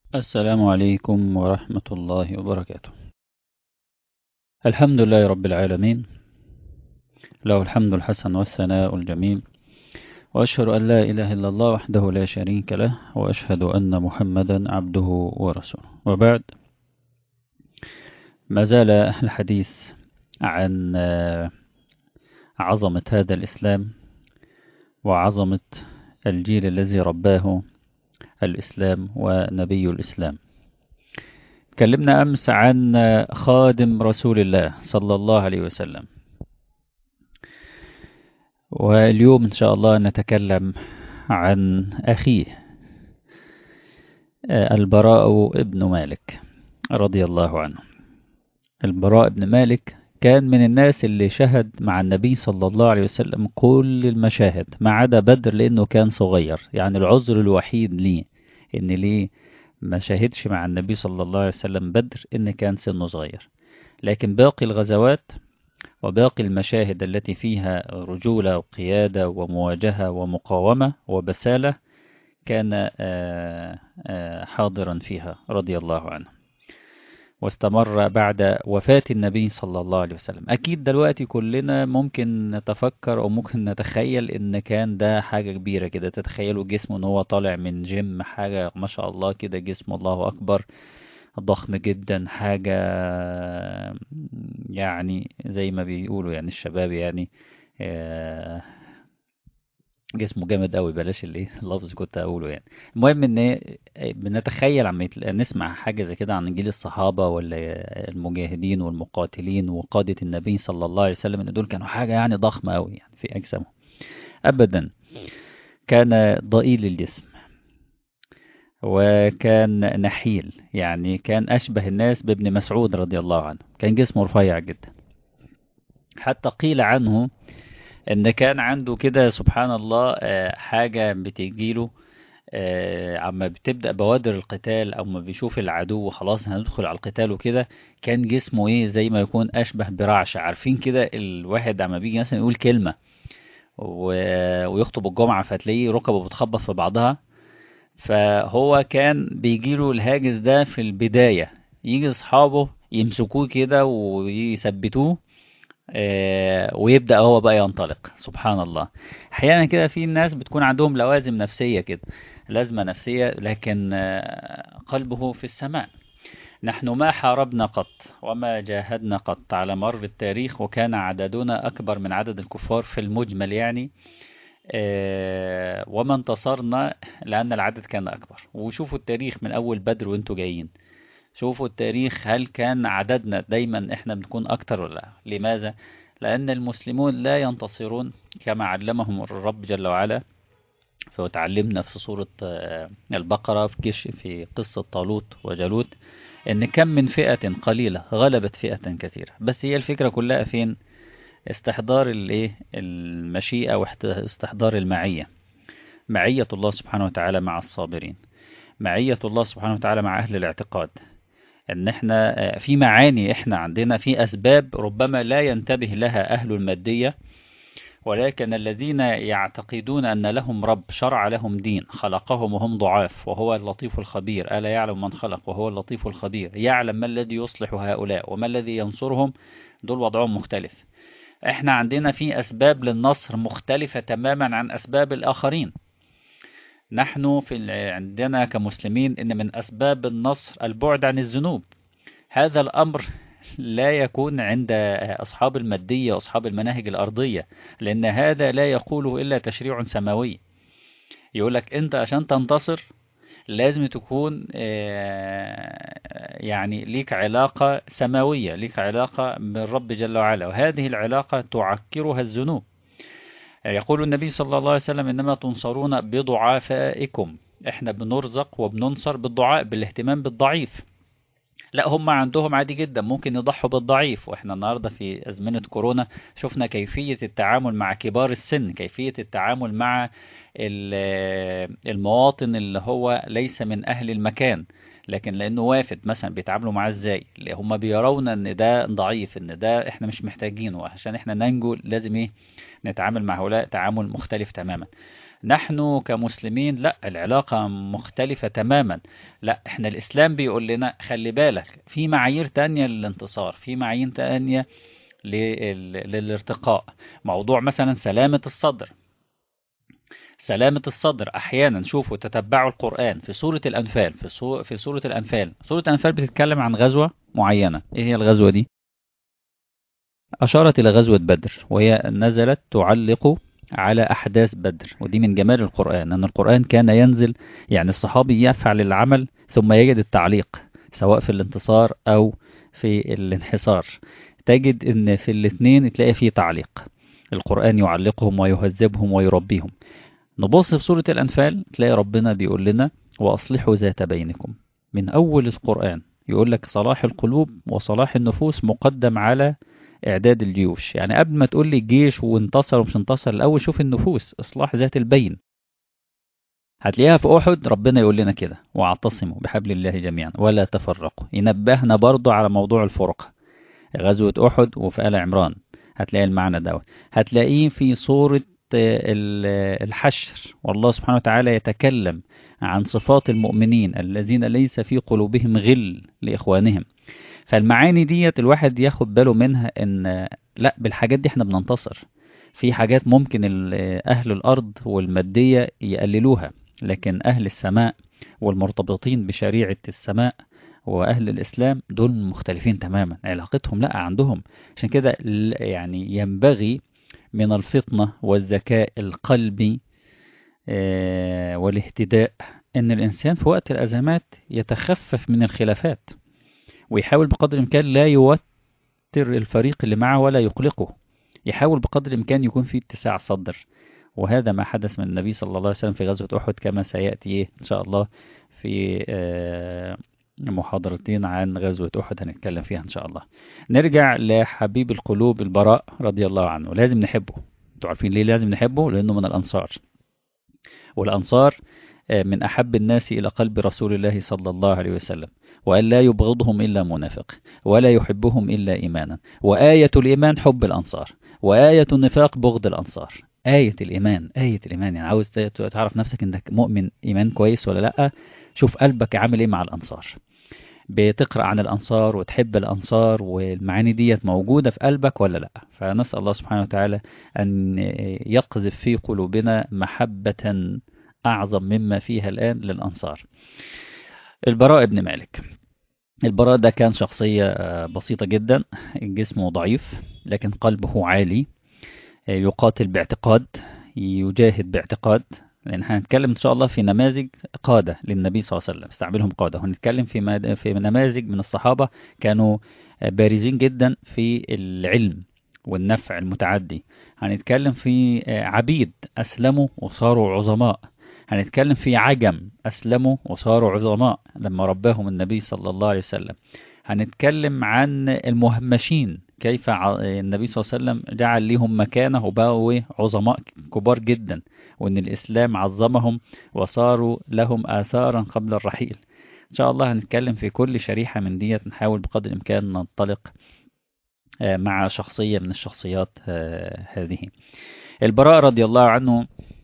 السلام عليكم ورحمة الله وبركاته. الحمد لله رب العالمين، له الحمد الحسن والثناء الجميل، وأشهد أن لا إله إلا الله وحده لا شريك له، وأشهد أن محمدا عبده ورسوله، وبعد. ما زال الحديث عن عظمة هذا الإسلام وعظمة الجيل الذي رباه الإسلام ونبي الإسلام. تكلمنا أمس عن خادم رسول الله صلى الله عليه وسلم، واليوم إن شاء الله نتكلم عن أخيه البراء ابن مالك رضي الله عنه. البراء ابن مالك كان من الناس اللي شهد مع النبي صلى الله عليه وسلم كل المشاهد ما عدا بدر، لأنه كان صغير. يعني العذر الوحيد ليه إن ليه ما شاهدش مع النبي صلى الله عليه وسلم بدر إن كان سنه صغير، لكن باقي الغزوات وباقي المشاهد التي فيها رجولة وقيادة ومواجهة ومقاومة وبسالة كان حاضرا فيها رضي الله عنه، واستمر بعد وفاة النبي صلى الله عليه وسلم. أكيد دلوقتي كلنا ممكن نتفكر أو ممكن نتخيل إن كان ده حاجة كبيرة كده، تتخيلوا جسمه إن هو طالع من جيم، حاجة ما شاء الله كده، جسمه الله أكبر ضخم جدا، حاجة يعني زي ما بيقولوا يعني الشباب يعني آه، جسمه جامد قوي، بلاش اللي اللفظ كنت اقوله يعني. المهم ان بنتخيل عم نسمع حاجه زي كده عن جيل الصحابه ولا المجاهدين والمقاتلين وقاده النبي صلى الله عليه وسلم، ان دول كانوا حاجه يعني ضخمه قوي يعني في اجسامهم. ابدا، كان ضئيل الجسم وكان نحيل، يعني كان اشبه الناس بابن مسعود رضي الله عنه، كان جسمه رفيع جدا. حتى قيل عنه ان كان عنده كده سبحان الله حاجه بتجيله عما بتبدأ بوادر القتال أو ما بيشوف العدو خلاص هندخل على القتال وكده، كان جسمه إيه زي ما يكون أشبه برعش. عارفين كده الواحد عما بيجي مثلا يقول كلمة ويخطب الجمعة فتلاقيه ركبه بتخبط في بعضها، فهو كان بيجيله الهاجس ده في البداية، يجي أصحابه يمسكوه كده ويثبتوه ويبدأ هو بقى ينطلق. سبحان الله. احيانا كده في ناس بتكون عندهم لوازم نفسية كده، لازمة نفسية، لكن قلبه في السماء. نحن ما حاربنا قط وما جاهدنا قط على مر التاريخ، وكان عددنا أكبر من عدد الكفار في المجمل يعني، وما انتصرنا لأن العدد كان أكبر. وشوفوا التاريخ من أول بدر وانتوا جايين، شوفوا التاريخ، هل كان عددنا دايما احنا بنكون اكتر ولا لا؟ لماذا؟ لان المسلمون لا ينتصرون كما علمهم الرب جل وعلا. فتعلمنا في سورة البقرة في قصة طالوت وجالوت ان كم من فئة قليلة غلبت فئة كثيرة. بس هي الفكرة كلها فين؟ استحضار الايه المشيئة واستحضار المعية. معية الله سبحانه وتعالى مع الصابرين، معية الله سبحانه وتعالى مع أهل الاعتقاد. ان احنا في معاني احنا عندنا، في اسباب ربما لا ينتبه لها اهل المادية، ولكن الذين يعتقدون ان لهم رب شرع لهم دين خلقهم وهم ضعاف وهو اللطيف الخبير. ألا يعلم من خلق وهو اللطيف الخبير، يعلم ما الذي يصلح هؤلاء وما الذي ينصرهم، دول وضعهم مختلف. احنا عندنا في اسباب للنصر مختلفة تماما عن اسباب الاخرين. نحن عندنا كمسلمين ان من اسباب النصر البعد عن الذنوب. هذا الأمر لا يكون عند أصحاب المادية وأصحاب المناهج الأرضية، لأن هذا لا يقوله إلا تشريع سماوي. يقولك أنت عشان تنتصر لازم تكون يعني ليك علاقة سماوية، ليك علاقة بالرب جل وعلا، وهذه العلاقة تعكرها الذنوب. يقول النبي صلى الله عليه وسلم إنما تنصرون بضعافائكم. احنا بنرزق وبننصر بالدعاء، بالاهتمام بالضعيف. لا، هم عندهم عادي جدا ممكن يضحوا بالضعيف. واحنا النهاردة في أزمنة كورونا شفنا كيفية التعامل مع كبار السن، كيفية التعامل مع المواطن اللي هو ليس من أهل المكان، لكن لأنه وافد مثلا بيتعاملوا معاه ازاي؟ اللي هم بيرون ان ده ضعيف، ان ده احنا مش محتاجينه عشان احنا ننجو، لازم ايه؟ نتعامل مع هؤلاء تعامل مختلف تماما. نحن كمسلمين لا، العلاقة مختلفة تماما. لا، احنا الإسلام بيقول لنا خلي بالك في معايير تانية للانتصار، في معايير تانية للارتقاء. موضوع مثلا سلامة الصدر. سلامة الصدر أحيانا شوفوا تتبعوا القرآن في سورة الأنفال، في سورة الأنفال. سورة الأنفال بتتكلم عن غزوة معينة. إيه هي الغزوة دي؟ أشارت إلى غزوة بدر، وهي نزلت تعلق على أحداث بدر. ودي من جمال القرآن، أن القرآن كان ينزل، يعني الصحابي يفعل العمل ثم يجد التعليق، سواء في الانتصار أو في الانحسار. تجد أن في الاثنين تلاقي فيه تعليق. القرآن يعلقهم ويهذبهم ويربيهم. نبص في سورة الأنفال تلاقي ربنا بيقول لنا وأصلحوا ذات بينكم. من أول القرآن يقول لك صلاح القلوب وصلاح النفوس مقدم على إعداد الجيوش. يعني قبل ما تقول لي الجيش وانتصر ومش انتصر، الأول شوف النفوس، إصلاح ذات البين. هتلاقيها في أحد ربنا يقول لنا كده واعتصموا بحبل الله جميعا ولا تفرقوا. ينبهنا برضو على موضوع الفرقة، غزوة أحد وفي آل عمران هتلاقي المعنى دوت. هتلاقيه في سورة الحشر، والله سبحانه وتعالى يتكلم عن صفات المؤمنين الذين ليس في قلوبهم غل لإخوانهم. فالمعاني ديت الواحد ياخد باله منها، ان لا، بالحاجات دي احنا بننتصر. في حاجات ممكن أهل الأرض والمادية يقللوها، لكن أهل السماء والمرتبطين بشريعة السماء وأهل الإسلام دول مختلفين تماما، علاقتهم لا عندهم. عشان كده يعني ينبغي من الفطنة والذكاء القلبي والاهتداء أن الإنسان في وقت الأزمات يتخفف من الخلافات، ويحاول بقدر الإمكان لا يوتر الفريق اللي معه ولا يقلقه. يحاول بقدر الإمكان يكون في اتساع صدر. وهذا ما حدث من النبي صلى الله عليه وسلم في غزوة أحد، كما سيأتي إن شاء الله في محاضرتين عن غزوة أحد هنتكلم فيها إن شاء الله. نرجع لحبيب القلوب البراء رضي الله عنه. لازم نحبه. انتوا عارفين ليه لازم نحبه؟ لأنه من الأنصار، والأنصار من أحب الناس إلى قلب رسول الله صلى الله عليه وسلم، وأن لا يبغضهم إلا منافق ولا يحبهم إلا إيمانا. وآية الإيمان حب الأنصار، وآية النفاق بغض الأنصار. آية الإيمان، آية الإيمان يعني عاوز تعرف نفسك إنك مؤمن إيمان كويس ولا لأ، شوف قلبك عامل إيه مع الأنصار. بتقرأ عن الأنصار وتحب الأنصار، والمعاني ديت موجودة في قلبك ولا لأ؟ فنسأل الله سبحانه وتعالى أن يقذف في قلوبنا محبة أعظم مما فيها الآن للأنصار. البراء بن مالك. البراء ده كان شخصية بسيطة جدا، جسمه ضعيف لكن قلبه عالي، يقاتل باعتقاد، يجاهد باعتقاد. لأن هنتكلم إن شاء الله في نماذج قادة للنبي صلى الله عليه وسلم استعملهم قادة. هنتكلم في نماذج من الصحابة كانوا بارزين جدا في العلم والنفع المتعدي. هنتكلم في عبيد أسلموا وصاروا عظماء. هنتكلم في عجم أسلموا وصاروا عظماء لما رباهم النبي صلى الله عليه وسلم. هنتكلم عن المهمشين، كيف النبي صلى الله عليه وسلم جعل لهم مكانة وبقوا عظماء كبار جدا، وأن الإسلام عظمهم وصاروا لهم آثارا قبل الرحيل. إن شاء الله هنتكلم في كل شريحة من ديت، نحاول بقدر الإمكان ننطلق مع شخصية من الشخصيات هذه. البراء رضي الله عنه،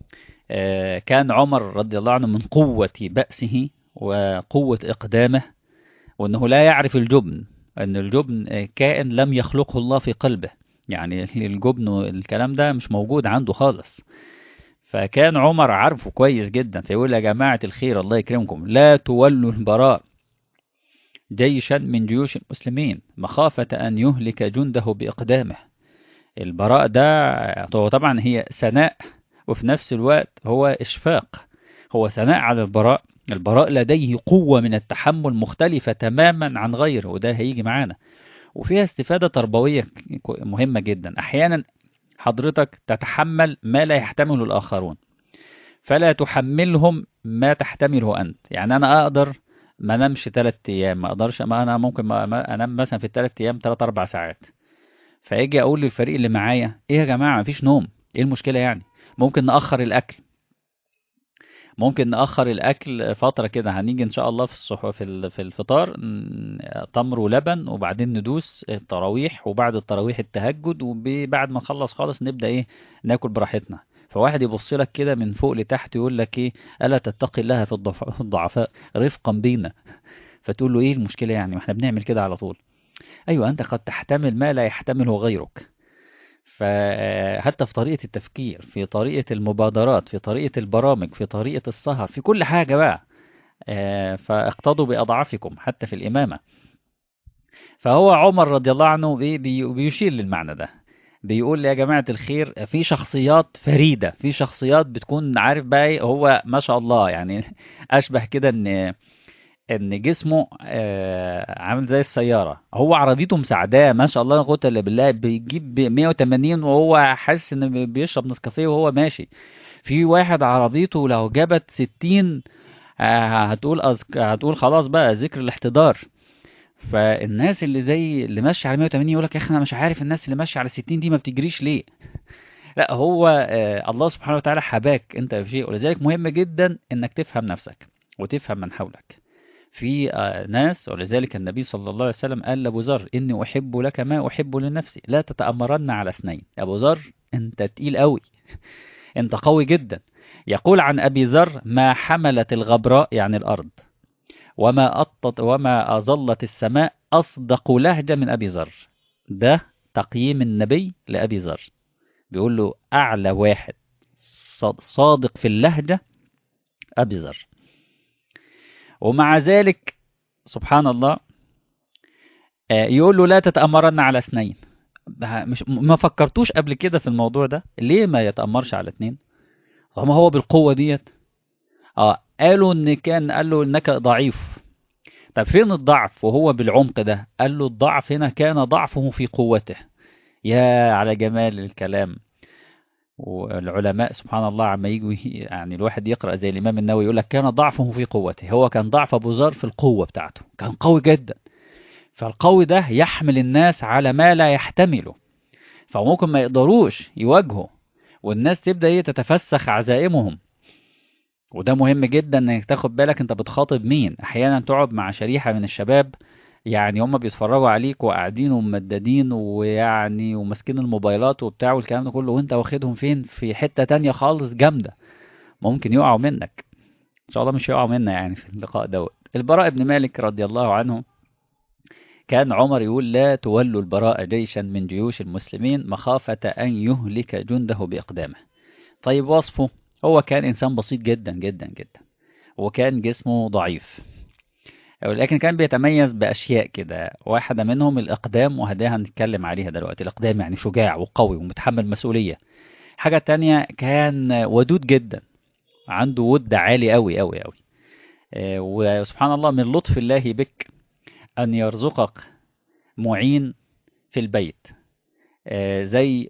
كان عمر رضي الله عنه من قوة بأسه وقوة إقدامه، وأنه لا يعرف الجبن، أن الجبن كائن لم يخلقه الله في قلبه. يعني الجبن والكلام ده مش موجود عنده خالص. فكان عمر عارفه كويس جدا، فيقول يا جماعة الخير الله يكرمكم لا تولوا البراء جيشا من جيوش المسلمين مخافة أن يهلك جنده بإقدامه. البراء ده هو طبعا هي ثناء، وفي نفس الوقت هو إشفاق. هو ثناء على البراء. البراء لديه قوة من التحمل مختلفة تماما عن غيره، وده هيجي معانا. وفيها استفادة تربوية مهمة جدا. أحيانا حضرتك تتحمل ما لا يحتمله الآخرون، فلا تحملهم ما تحتمله أنت. يعني أنا أقدر ما انامش 3 أيام، ما أقدرش، ما أنا ممكن ما أنام مثلا في ال3 أيام 3-4 ساعات. فيجي أقول للفريق اللي معايا إيه يا جماعة مفيش نوم، إيه المشكلة يعني؟ ممكن نأخر الأكل، ممكن نأخر الأكل فترة كده. هنيجي إن شاء الله في الفطار تمر ولبن، وبعدين ندوس التراويح، وبعد التراويح التهجد، وبعد ما نخلص خالص نبدأ إيه ناكل براحتنا. فواحد يبص لك كده من فوق لتحت يقول لك ايه، الا تتقي الله في الضعفاء رفقا بينا. فتقول له ايه المشكله يعني، ما احنا بنعمل كده على طول. ايوه انت قد تحتمل ما لا يحتمله غيرك. فحتى في طريقه التفكير، في طريقه المبادرات، في طريقه البرامج، في طريقه السهر، في كل حاجه بقى. فاقتضوا باضعافكم حتى في الامامه. فهو عمر رضي الله عنه بيشير للمعنى ده. بيقول يا جماعة الخير، في شخصيات فريدة، في شخصيات بتكون عارف بقى هو ما شاء الله يعني أشبه كده إن جسمه عامل زي السيارة، هو عربيته مساعداه ما شاء الله لا قوة إلا بالله، بيجيب 180 وهو حاسس إن بيشرب نسكافيه وهو ماشي. في واحد عربيته لو جابت 60 هتقول خلاص بقى ذكر الاحتضار. فالناس اللي زي اللي ماشيه على 180 يقول لك يا اخي انا مش عارف الناس اللي ماشيه على 60 دي ما بتجريش ليه. لا هو الله سبحانه وتعالى حباك انت في شيء، ولذلك مهم جدا انك تفهم نفسك وتفهم من حولك. في ناس، ولذلك النبي صلى الله عليه وسلم قال لابو ذر اني احب لك ما احب لنفسي لا تتامرن على اثنين. ابو ذر انت تقيل قوي، انت قوي جدا. يقول عن ابي ذر ما حملت الغبراء يعني الارض وما أظلت السماء أصدق لهجة من أبي ذر. ده تقييم النبي لأبي ذر، بيقول له أعلى واحد صادق في اللهجة أبي ذر. ومع ذلك سبحان الله يقول له لا تتأمرن على اثنين. مش ما فكرتوش قبل كده في الموضوع ده، ليه ما يتأمرش على اثنين وما هو بالقوة ديت؟ قالوا ان كان قال له انك ضعيف. طب فين الضعف وهو بالعمق ده؟ قال له الضعف هنا كان ضعفه في قوته. يا على جمال الكلام. والعلماء سبحان الله عما يجوا يعني الواحد يقرأ زي الإمام النووي يقول لك كان ضعفه في قوته. هو كان ضعف أبو ذر في القوة بتاعته، كان قوي جدا. فالقوي ده يحمل الناس على ما لا يحتمله، فممكن ما يقدروش يواجهوا، والناس تبدأ تتفسخ عزائمهم. وده مهم جدا انك تاخد بالك انت بتخاطب مين. احيانا تقعد مع شريحة من الشباب يعني هم بيتفرجوا عليك وقاعدين وممددين ويعني وماسكين الموبايلات وبتاع والكلام ده كله، وانت واخدهم فين في حتة تانية خالص جامدة، ممكن يقعوا منك. ان شاء الله مش يقعوا منا يعني في اللقاء دوت. البراء بن مالك رضي الله عنه كان عمر يقول لا تولوا البراء جيشا من جيوش المسلمين مخافة أن يهلك جنده بإقدامه. طيب وصفه، هو كان إنسان بسيط جدا جدا جدا، وكان جسمه ضعيف، ولكن كان بيتميز بأشياء كده. واحدة منهم الإقدام، وهداها هنتكلم عليها دلوقتي. الإقدام يعني شجاع وقوي ومتحمل مسؤولية. حاجة تانية كان ودود جدا، عنده ود عالي قوي قوي قوي. وسبحان الله من لطف الله بك أن يرزقك معين في البيت زي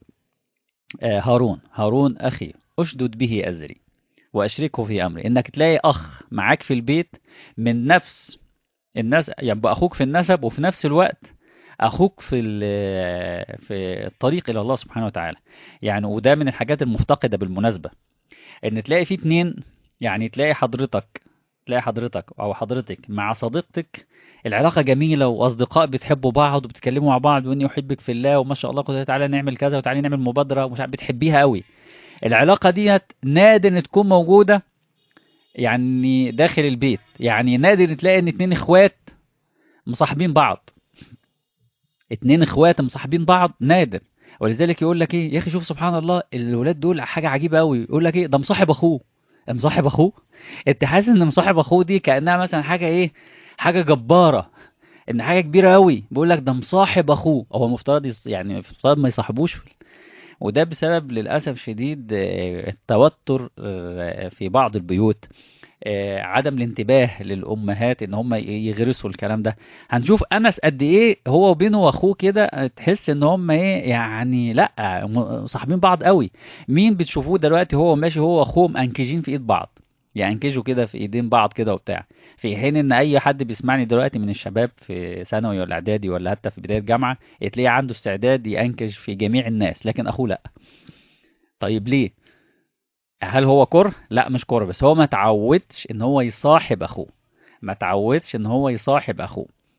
هارون أخي أشدد به أزري وأشركه في أمري. إنك تلاقي أخ معاك في البيت من نفس الناس، يبقى أخوك في النسب وفي نفس الوقت أخوك في الطريق إلى الله سبحانه وتعالى. يعني وده من الحاجات المفتقدة بالمناسبة، إن تلاقي في اتنين، يعني تلاقي حضرتك أو حضرتك مع صديقتك العلاقة جميلة وأصدقاء بتحبوا بعض وبتتكلموا مع بعض وإني أحبك في الله وما شاء الله قلت تعالى نعمل كذا وتعالى نعمل مبادرة ومش عارف بتحبيها قوي. العلاقة ديت نادر إن تكون موجودة يعني داخل البيت. يعني نادر تلاقي إن اتنين إخوات مصاحبين بعض، اتنين اخوات مصاحبين بعض نادر. ولذلك يقول لك ايه يا اخي، شوف سبحان الله الولاد دول حاجه عجيبه قوي، يقول لك ايه ده مصاحب اخوه. مصاحب اخوه، انت حاسس ان مصاحب اخوه دي كانها مثلا حاجه ايه، حاجه جباره، ان حاجه كبيره قوي. بيقول لك ده مصاحب اخوه، هو مفترض يعني مفترض ما يصاحبوش. وده بسبب للاسف شديد التوتر في بعض البيوت، عدم الانتباه للأمهات ان هم يغرسوا الكلام ده. هنشوف أنس قد ايه هو وبينه واخوه كده، تحس ان هم ايه يعني، لا صاحبين بعض قوي. مين بتشوفوه دلوقتي هو ماشي هو واخوه مأنكجين في ايد بعض، ينكجوا كده في ايدين بعض كده وبتاع، في حين ان اي حد بيسمعني دلوقتي من الشباب في ثانوي ولا اعدادي ولا حتى في بداية جامعة تلاقيه عنده استعداد ينكج في جميع الناس، لكن اخوه لا. طيب ليه؟ هل هو كره؟ لا مش كره، بس هو ما تعودش ان هو يصاحب اخوه، ما تعودش ان هو يصاحب اخوه.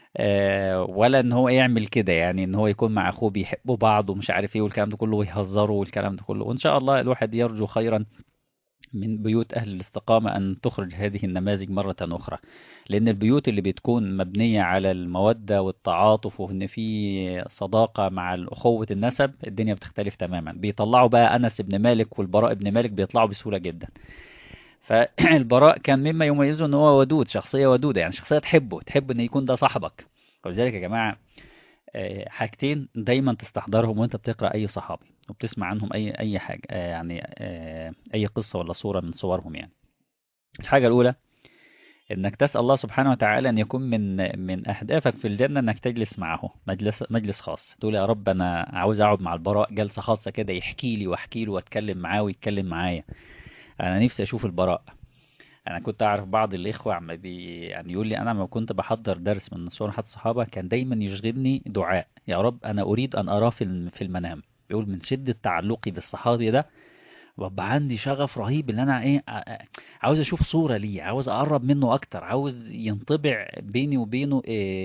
ولا ان هو يعمل كده، يعني ان هو يكون مع اخوه بيحبوا بعض ومش عارف ايه والكلام ده كله ويهزروا والكلام ده كله. وان شاء الله الواحد يرجو خيرا من بيوت أهل الاستقامة أن تخرج هذه النماذج مرة أخرى، لأن البيوت اللي بتكون مبنية على المودة والتعاطف وإن في صداقة مع أخوة النسب، الدنيا بتختلف تماما. بيطلعوا بقى أنس بن مالك والبراء بن مالك، بيطلعوا بسهولة جدا. فالبراء كان مما يميزه ان هو ودود، شخصية ودودة، يعني شخصية تحب ان يكون ده صاحبك. ولذلك يا جماعة، حاجتين دايما تستحضرهم وانت بتقرأ اي صحابي وبتسمع عنهم اي حاجة، يعني اي قصة ولا صورة من صورهم يعني. الحاجة الاولى انك تسأل الله سبحانه وتعالى ان يكون من اهدافك في الجنة انك تجلس معه مجلس خاص. تقول يا رب انا عاوز اقعد مع البراء جلسة خاصة كده، يحكي لي واحكي له واتكلم معاه ويتكلم معايا. انا نفسي اشوف البراء. انا كنت اعرف بعض الاخوه عم يعني يقول لي انا لما كنت بحضر درس من صور حد صحابه كان دايما يشغلني دعاء، يا رب انا اريد ان اراه في المنام. بيقول من شده تعلقي بالصحابي ده ببقى عندي شغف رهيب ان انا ايه عاوز اشوف صوره ليه، عاوز اقرب منه اكتر، عاوز ينطبع بيني وبينه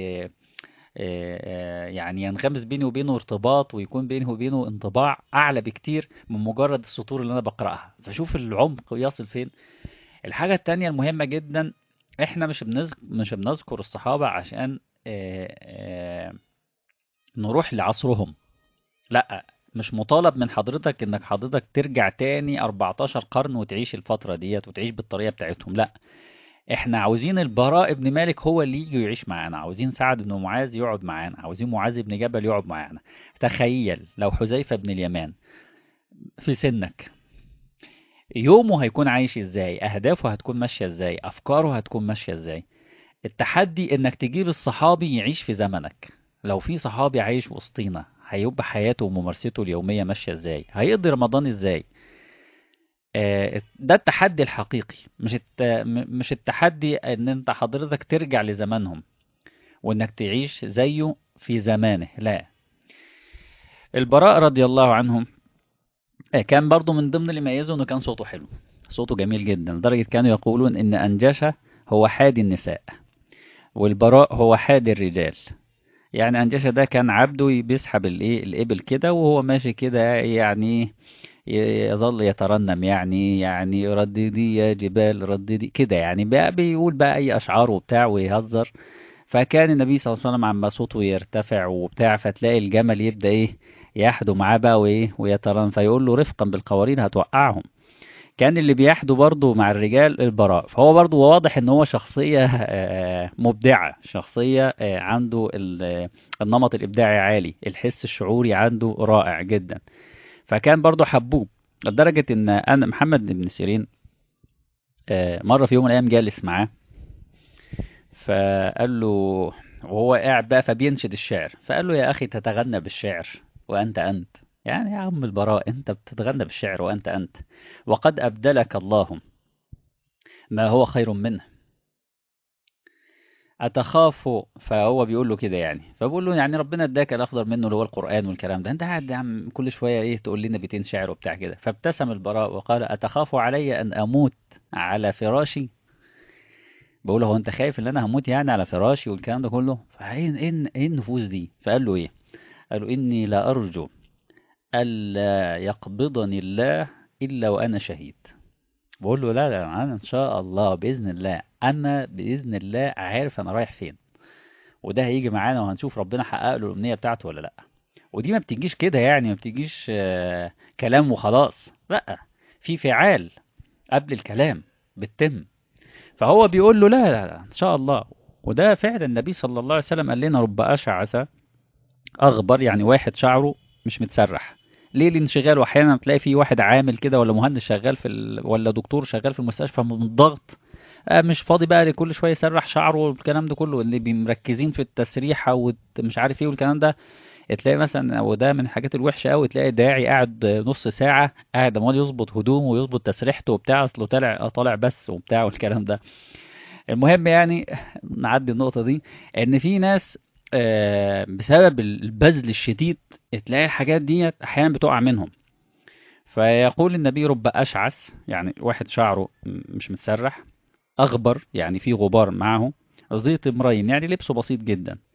يعني ينغمس بيني وبينه ارتباط، ويكون بيني وبينه انطباع اعلى بكتير من مجرد السطور اللي انا بقراها، فشوف العمق يصل فين. الحاجة التانية المهمة جدا، احنا مش بنذكر الصحابة عشان نروح لعصرهم، لا. مش مطالب من حضرتك انك حضرتك ترجع تاني 14 قرن وتعيش الفترة ديت وتعيش بالطريقة بتاعتهم، لا. احنا عاوزين البراء بن مالك هو اللي يجي يعيش معانا، عاوزين سعد بن معاذ يقعد معانا، عاوزين معاذ بن جبل يقعد معانا. تخيل لو حذيفة بن اليمان في سنك، يومه هيكون عايش ازاي، اهدافه هتكون ماشية ازاي، افكاره هتكون ماشية ازاي. التحدي انك تجيب الصحابي يعيش في زمنك. لو في صحابي عايش وسطينا هيبقى حياته وممارسته اليومية ماشية ازاي، هيقضي رمضان ازاي. ده التحدي الحقيقي، مش التحدي ان انت حضرتك ترجع لزمانهم وانك تعيش زيه في زمانه، لا. البراء رضي الله عنهم كان برضو من ضمن اللي ميزه انه كان صوته حلو، صوته جميل جدا، لدرجة كانوا يقولون ان انجشة هو حادي النساء والبراء هو حادي الرجال. يعني أنجاشة ده كان عبده بيسحب الإبل كده وهو ماشي كده، يعني يظل يترنم، يعني رددي يا جبال رددي كده، يعني بقى بيقول بقى أي أشعار وبتاع ويهزر. فكان النبي صلى الله عليه وسلم عما صوته يرتفع وبتاع فتلاقي الجمل يبدأ يحدو معاه بقى ويترنم، فيقول له رفقا بالقوارين هتوقعهم. كان اللي بيحدو برضه مع الرجال البراء، فهو برضه واضح ان هو شخصية مبدعة، شخصية عنده النمط الإبداعي عالي، الحس الشعوري عنده رائع جدا. فكان برضه حبوب، لدرجة ان انا محمد بن سيرين مرة في يوم من الايام جالس معاه، فقال له وهو قاعد بقى فبينشد الشعر، فقال له يا اخي تتغنى بالشعر وانت يعني يا عم البراء انت بتتغنى بالشعر وانت وقد ابدلك الله ما هو خير منه أتخاف. فهو بيقول له كده يعني، فبقول له يعني ربنا اداك الأخضر منه اللي هو القرآن والكلام ده، أنت قاعد يا عم كل شوية تقول لنا بيتين شعر وبتاع كده. فابتسم البراء وقال أتخاف علي أن أموت على فراشي. بقول له هو أنت خايف إن أنا هموت يعني على فراشي والكلام ده كله؟ فإيه إيه النفوس دي؟ فقال له إيه؟ قال له إني لا أرجو ألا يقبضني الله إلا وأنا شهيد. بقول له لا لا، أنا إن شاء الله بإذن الله، أنا بإذن الله عارف أنا رايح فين، وده هيجي معانا وهنشوف ربنا حقق له الأمنية بتاعته ولا لأ. ودي ما بتجيش كده، يعني ما بتجيش كلام وخلاص، لأ، في فعال قبل الكلام بتتم. فهو بيقول له لا لا لا إن شاء الله. وده فعلا النبي صلى الله عليه وسلم قال لنا رب أشعث أغبر، يعني واحد شعره مش متسرح. ليه؟ الانشغال، واحيانا تلاقي في واحد عامل كده ولا مهندس شغال ولا دكتور شغال في المستشفى من الضغط مش فاضي بقى لكل شويه يسرح شعره والكلام ده كله، اللي مركزين في التسريحه ومش عارف ايه والكلام ده. تلاقي مثلا، وده من الحاجات الوحشه قوي، تلاقي داعي قاعد نص ساعه قاعد عمال يظبط هدومه ويظبط تسريحته وبتاع، اصله طالع بس وبتاع والكلام ده. المهم يعني نعدي النقطه دي، ان في ناس بسبب البذل الشديد تلاقي الحاجات دي احيانا بتقع منهم. فيقول النبي رب اشعث، يعني واحد شعره مش متسرح، أغبر يعني في غبار معه، ذي طمرين يعني لبسه بسيط جدا،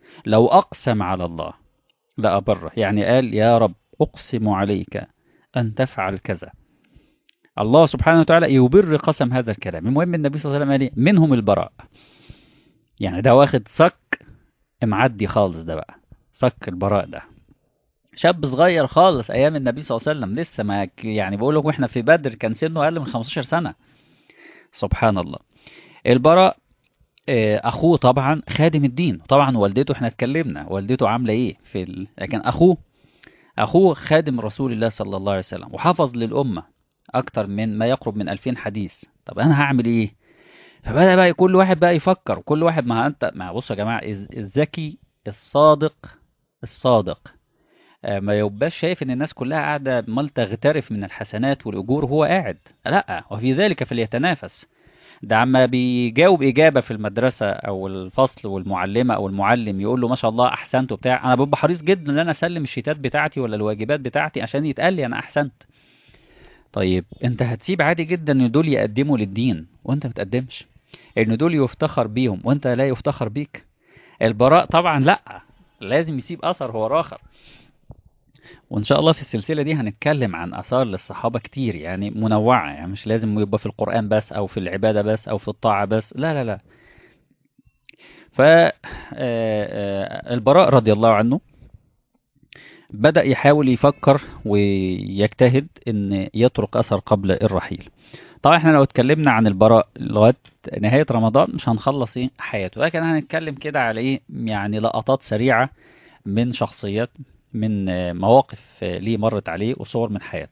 لو أقسم على الله لأبره، يعني قال يا رب أقسم عليك أن تفعل كذا، الله سبحانه وتعالى يبر قسم هذا الكلام. المهم النبي صلى الله عليه وسلم قال إيه؟ منهم البراء. يعني ده واخد صك معدي خالص، ده بقى صك البراء ده شاب صغير خالص ايام النبي صلى الله عليه وسلم، لسه ما يعني بقول لك واحنا في بدر كان سنه اقل من 15 سنة. سبحان الله. البراء اخوه طبعا خادم الدين، طبعا والدته احنا اتكلمنا والدته عامله ايه لكن اخوه خادم رسول الله صلى الله عليه وسلم، وحفظ للامه اكتر من ما يقرب من 2000 حديث. طب انا هعمل ايه؟ فبدأ بقى كل واحد بقى يفكر، كل واحد ما انت ما بصوا يا جماعه، الذكي الصادق الصادق ما يبقاش شايف ان الناس كلها قاعده عمال تغترف من الحسنات والاجور وهو قاعد، لا، وفي ذلك فليتنافس. ده عما بيجاوب اجابه في المدرسه او الفصل والمعلمه او المعلم يقول له ما شاء الله احسنت وبتاع، انا ببقى حريص جدا ان انا اسلم الشيتات بتاعتي ولا الواجبات بتاعتي عشان يتقال لي انا احسنت. طيب انت هتسيب عادي جدا ان دول يقدموا للدين وانت ما بتقدمش، ان دول يفتخر بيهم وانت لا يفتخر بيك؟ البراء طبعا لا، لازم يسيب اثر هو راخر. وإن شاء الله في السلسلة دي هنتكلم عن آثار للصحابة كتير، يعني منوعة، يعني مش لازم يبقى في القرآن بس أو في العبادة بس أو في الطاعة بس، لا لا لا. فالبراء رضي الله عنه بدأ يحاول يفكر ويجتهد إن يترك أثر قبل الرحيل. طبعا احنا لو اتكلمنا عن البراء لغاية نهاية رمضان مش هنخلص ايه حياته، لكن هنتكلم كده على ايه يعني لقطات سريعة من شخصيات، من مواقف ليه مرت عليه وصور من حياته.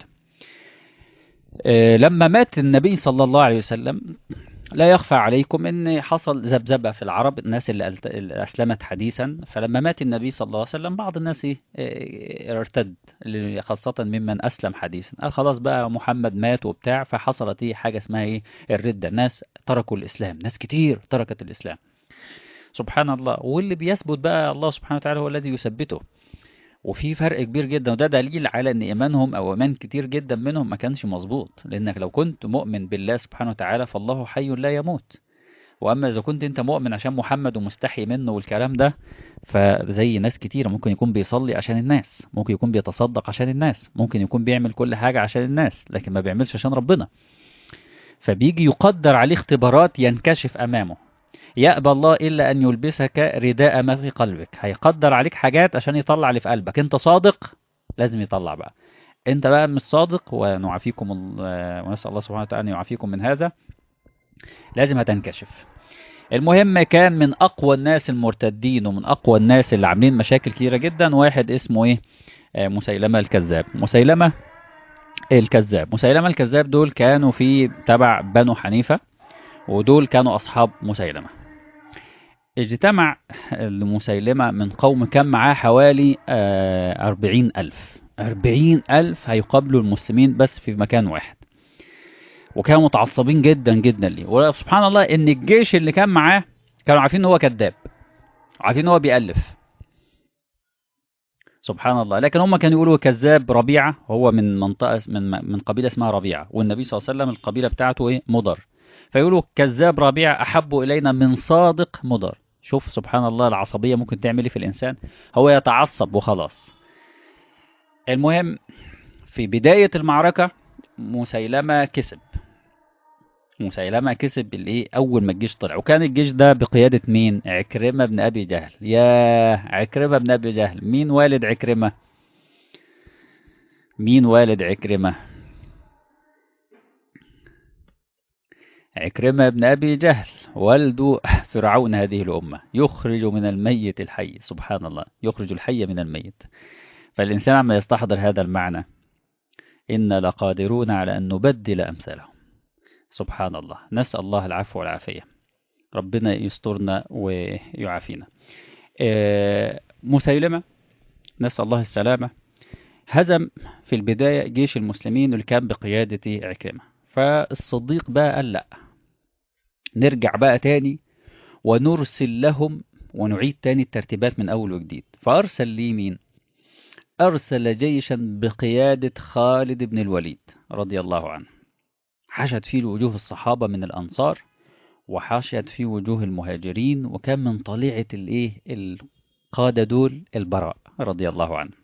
لما مات النبي صلى الله عليه وسلم لا يخفى عليكم ان حصل ذبذبه في العرب، الناس اللي اسلمت حديثا. فلما مات النبي صلى الله عليه وسلم بعض الناس ارتد، خاصه ممن اسلم حديثا، قال خلاص بقى محمد مات وبتاع، فحصلت حاجه اسمها الرده، ناس تركوا الاسلام، ناس كتير تركت الاسلام. سبحان الله. واللي بيثبت بقى الله سبحانه وتعالى هو الذي يثبته. وفي فرق كبير جدا، وده دليل على ان ايمانهم او ايمان كتير جدا منهم ما كانش مظبوط، لانك لو كنت مؤمن بالله سبحانه وتعالى فالله حي لا يموت. واما اذا كنت انت مؤمن عشان محمد ومستحي منه والكلام ده، فزي ناس كتير ممكن يكون بيصلي عشان الناس، ممكن يكون بيتصدق عشان الناس، ممكن يكون بيعمل كل حاجة عشان الناس، لكن ما بيعملش عشان ربنا. فبيجي يقدر عليه اختبارات ينكشف امامه. يأبى الله إلا أن يلبسك رداء ما في قلبك، هيقدر عليك حاجات عشان يطلع اللي في قلبك. أنت صادق لازم يطلع بقى، أنت بقى مش صادق ونعافيكم ونسأل الله سبحانه وتعالى أن يعافيكم من هذا، لازم هتنكشف. المهم كان من أقوى الناس المرتدين ومن أقوى الناس اللي عاملين مشاكل كتيرة جدا واحد اسمه مسيلمة الكذاب. مسيلمة الكذاب دول كانوا في تبع بنو حنيفة، ودول كانوا أصحاب مسيلمة. اجتمع المسيلمة من قوم كان معاه حوالي 40,000. 40,000 هيقابلوا المسلمين بس في مكان واحد، وكانوا متعصبين جدا جدا ليه. وسبحان الله ان الجيش اللي كان معاه كانوا عارفين ان هو كذاب، عارفين ان هو بيألف. سبحان الله. لكن هم كانوا يقولوا كذاب ربيعة، هو من منطقة من قبيلة اسمها ربيعة، والنبي صلى الله عليه وسلم القبيلة بتاعته مضر، فيقولوا كذاب ربيعة أحب إلينا من صادق مضر. شوف سبحان الله العصبية ممكن تعمل ايه في الإنسان، هو يتعصب وخلاص. المهم في بداية المعركة مسيلمة كسب. مسيلمة كسب أول ما الجيش طلع، وكان الجيش ده بقيادة مين؟ عكرمة بن أبي جهل. يا عكرمة بن أبي جهل، مين والد عكرمة؟ مين والد عكرمة؟ عكرمة بن أبي جهل والد فرعون هذه الأمة، يخرج من الميت الحي. سبحان الله، يخرج الحي من الميت. فالإنسان عما يستحضر هذا المعنى، إن لقادرون على أن نبدل أمثالهم. سبحان الله. نسأل الله العفو والعافية، ربنا يسترنا ويعافينا. مسيلمة نسأل الله السلامة هزم في البداية جيش المسلمين اللي كان بقيادة عكرمة. فالصديق بقى قال لا، نرجع بقى تاني ونرسل لهم ونعيد تاني الترتيبات من أول وجديد. فأرسل لي مين؟ أرسل جيشا بقيادة خالد بن الوليد رضي الله عنه، حشد فيه وجوه الصحابة من الأنصار، وحشد فيه وجوه المهاجرين، وكان من طليعة قاد دول البراء رضي الله عنه.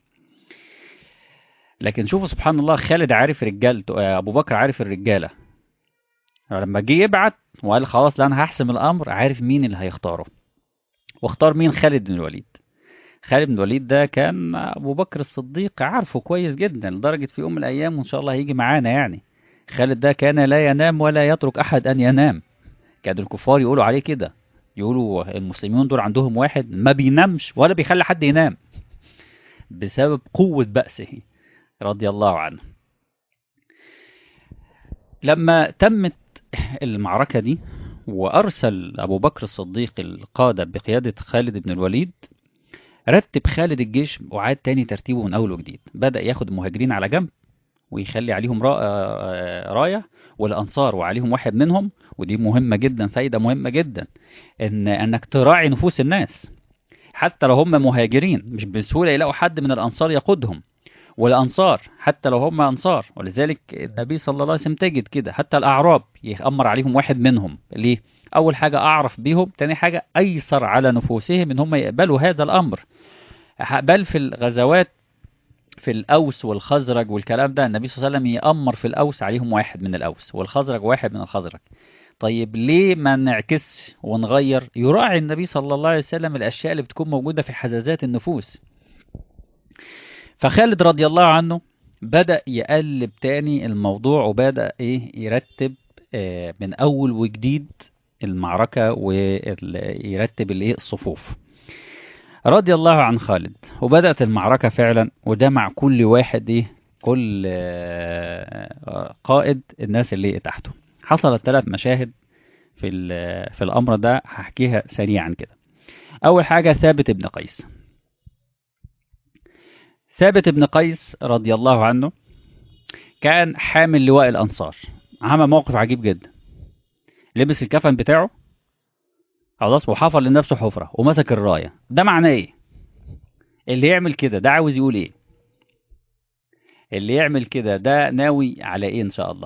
لكن شوفوا سبحان الله، خالد عارف رجالته، أبو بكر عارف الرجالة، لما جه يبعت وقال خلاص لا أنا هحسم الأمر، عارف مين اللي هيختاره، واختار مين؟ خالد بن الوليد. خالد بن الوليد ده كان أبو بكر الصديق عارفه كويس جدا، لدرجة في يوم من الأيام وإن شاء الله هيجي معانا يعني، خالد ده كان لا ينام ولا يترك أحد أن ينام. كان الكفار يقولوا عليه كده، يقولوا المسلمين دول عندهم واحد ما بينامش ولا بيخلي حد ينام، بسبب قوة بأسه رضي الله عنه. لما تمت المعركة دي وأرسل أبو بكر الصديق القادة بقيادة خالد بن الوليد، رتب خالد الجيش وعاد تاني ترتيبه من أول وجديد. بدأ ياخد المهاجرين على جنب ويخلي عليهم راية، والأنصار وعليهم واحد منهم. ودي مهمة جدا، فايدة مهمة جدا، أنك تراعي نفوس الناس حتى لو هم مهاجرين، مش بسهولة يلاقوا حد من الأنصار يقودهم، والأنصار حتى لو هم أنصار. ولذلك النبي صلى الله عليه وسلم تجد كده حتى الأعراب يأمر عليهم واحد منهم. ليه؟ أول حاجة أعرف بيهم، تاني حاجة أيسر على نفوسهم إن هم يقبلوا هذا الأمر. بل في الغزوات في الأوس والخزرج والكلام ده، النبي صلى الله عليه وسلم يأمر في الأوس عليهم واحد من الأوس، والخزرج واحد من الخزرج. طيب ليه ما نعكس ونغير؟ يراعي النبي صلى الله عليه وسلم الأشياء اللي بتكون موجودة في حزازات النفوس. فخالد رضي الله عنه بدأ يقلب تاني الموضوع، وبدأ يرتب من أول وجديد المعركة، ويرتب الصفوف رضي الله عن خالد. وبدأت المعركة فعلا، وده مع كل واحد كل قائد الناس اللي تحته. حصلت 3 مشاهد في الأمر ده، هحكيها سريعا كده. أول حاجة ثابت بن قيس. ثابت بن قيس رضي الله عنه كان حامل لواء الأنصار. عمل موقف عجيب جدا، لبس الكفن بتاعه خلاص وحفر لنفسه حفرة ومسك الراية. ده معناه ايه؟ اللي يعمل كده ده عاوز يقول ايه؟ اللي يعمل كده ده ناوي على ايه ان شاء الله؟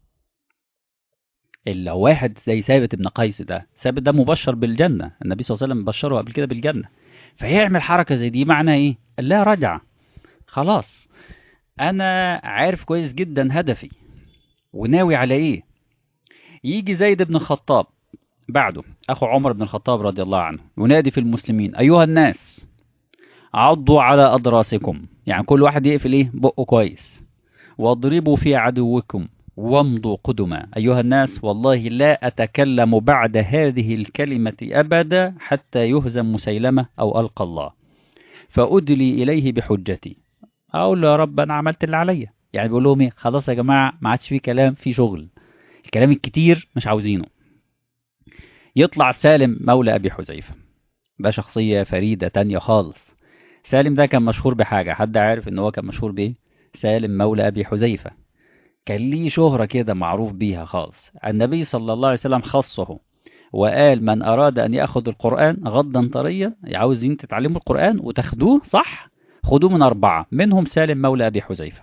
اللي واحد زي ثابت بن قيس ده، ثابت ده مبشر بالجنة، النبي صلى الله عليه وسلم بشره قبل كده بالجنة. فيعمل حركة زي دي معناه ايه؟ لا رجع، خلاص انا عارف كويس جدا هدفي وناوي على ايه. يجي زيد بن الخطاب بعده، اخو عمر بن الخطاب رضي الله عنه، ينادي في المسلمين: ايها الناس عضوا على اضراسكم، يعني كل واحد يقفل بقه كويس، واضربوا في عدوكم وامضوا قدما. ايها الناس والله لا اتكلم بعد هذه الكلمة ابدا حتى يهزم مسيلمة او القى الله فادلي اليه بحجتي. اقول له يا رب انا عملت اللي عليا. يعني بيقول لهم خلاص يا جماعة ما عادش في كلام، في شغل، الكلام الكتير مش عاوزينه. يطلع سالم مولى ابي حذيفة، ده شخصية فريدة تانية خالص. سالم ده كان مشهور بحاجة، حد عارف ان هو كان مشهور بايه؟ سالم مولى ابي حذيفة كان ليه شهرة كده معروف بيها خالص. النبي صلى الله عليه وسلم خصه وقال: من أراد أن يأخذ القرآن غضا طريا، عاوزين تتعلموا القرآن وتاخدوه صح، خدوه من 4 منهم سالم مولى أبي حذيفة.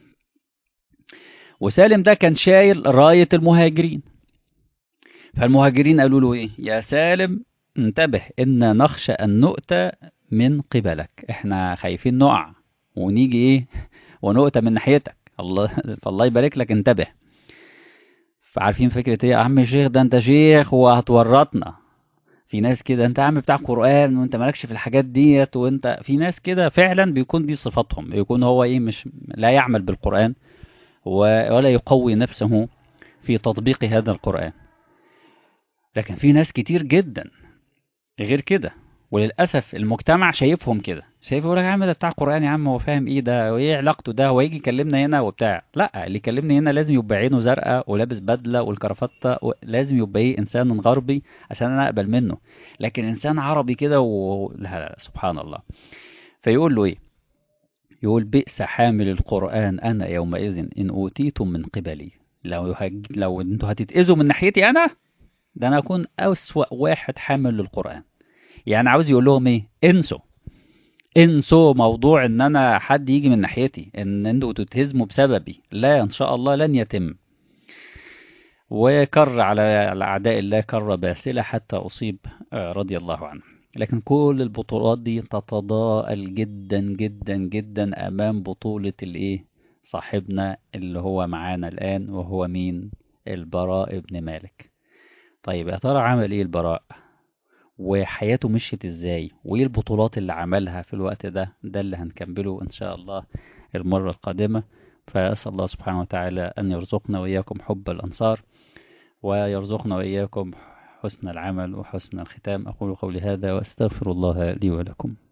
وسالم ده كان شايل راية المهاجرين، فالمهاجرين قالوا له يا سالم انتبه، إن نخشى أن نؤتى من قبلك، احنا خايفين نقع ونيجي ونؤتى من ناحيتك، الله يبارك لك، انتبه. فعارفين فكرة يا عم الشيخ ده انت شيخ وهتورطنا. في ناس كده، انت عم بتاع قرآن وانت مالكش في الحاجات ديت، وانت في ناس كده فعلا بيكون دي صفاتهم، بيكون هو مش لا يعمل بالقرآن ولا يقوي نفسه في تطبيق هذا القرآن. لكن في ناس كتير جدا غير كده، وللأسف المجتمع شايفهم كده، شايف يقول لك يا عم ده بتاع قرآن، يا عم هو فاهم ايه ده وايه علاقته ده، هو يجي يكلمنا هنا وبتاع. لا، اللي يكلمني هنا لازم يبقى عينه زرقاء ولابس بدلة والكرافتة، لازم يبقى انسان غربي عشان انا اقبل منه. لكن انسان عربي كده لا لا سبحان الله. فيقول له يقول: بئس حامل القرآن انا يومئذ ان اوتيتم من قبلي. لو انتوا هتتأذوا من ناحيتي انا، ده انا اكون اسوأ واحد حامل للقرآن. يعني عاوز يقول لهم انسوا موضوع ان انا حد يجي من ناحيتي، ان انتوا تتهزموا بسببي، لا ان شاء الله لن يتم. وكر على اعداء الله كر باسلة حتى اصيب رضي الله عنه. لكن كل البطولات دي تتضاءل جدا جدا جدا أمام بطولة الإيه؟ صاحبنا اللي هو معانا الآن، وهو مين؟ البراء ابن مالك. طيب يا ترى عمل إيه البراء؟ وحياته مشيت إزاي؟ وإيه البطولات اللي عملها في الوقت ده؟ ده اللي هنكمله إن شاء الله المرة القادمة. فأسأل الله سبحانه وتعالى أن يرزقنا وإياكم حب الأنصار، ويرزقنا وإياكم حسن العمل وحسن الختام. أقول قولي هذا وأستغفر الله لي ولكم.